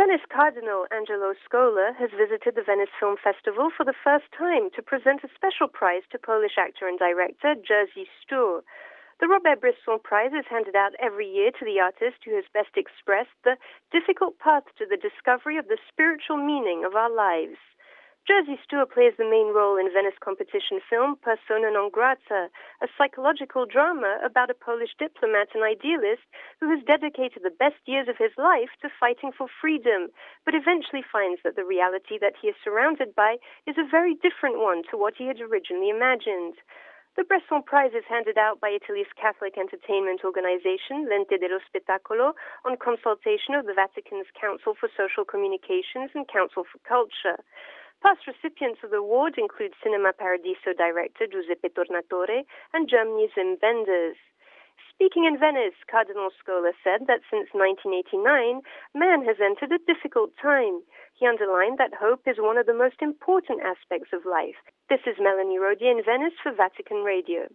Venice Cardinal Angelo Scola has visited the Venice Film Festival for the first time to present a special prize to Polish actor and director Jerzy Stur. The Robert Bresson Prize is handed out every year to the artist who has best expressed the difficult path to the discovery of the spiritual meaning of our lives. Jerzy Stur plays the main role in Venice competition film Persona non grata, a psychological drama about a Polish diplomat and idealist who has dedicated the best years of his life to fighting for freedom, but eventually finds that the reality that he is surrounded by is a very different one to what he had originally imagined. The Bresson Prize is handed out by Italy's Catholic entertainment organization, L'Ente dello Spettacolo, on consultation of the Vatican's Council for Social Communications and Council for Culture. Past recipients of the award include Cinema Paradiso director Giuseppe Tornatore and Germany's Wim Wenders. Speaking in Venice, Cardinal Scola said that since 1989, man has entered a difficult time. He underlined that hope is one of the most important aspects of life. This is Melanie Rodier in Venice for Vatican Radio.